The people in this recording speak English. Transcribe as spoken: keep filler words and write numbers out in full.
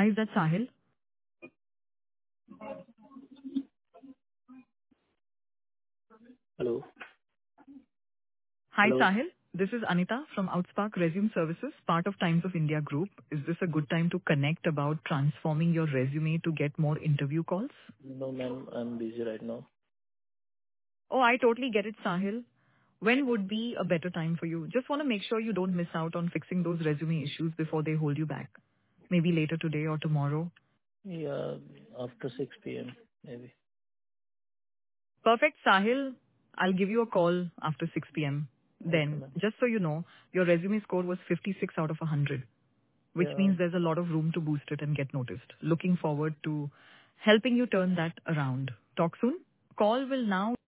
Hi, is that Sahil? Hello. Hi, Hello. Sahil. This is Anita from Outspark Resume Services, part of Times of India Group. Is this a good time to connect about transforming your resume to get more interview calls? No, ma'am, I'm busy right now. Oh, I totally get it, Sahil. When would be a better time for you? Just want to make sure you don't miss out on fixing those resume issues before they hold you back. Maybe later today or tomorrow. Yeah, after six P M, maybe. Perfect, Sahil. I'll give you a call after six p.m. Okay, Then, ma'am. just so you know, your resume score was fifty-six out of one hundred, which Yeah. means there's a lot of room to boost it and get noticed. Looking forward to helping you turn that around. Talk soon. Call will now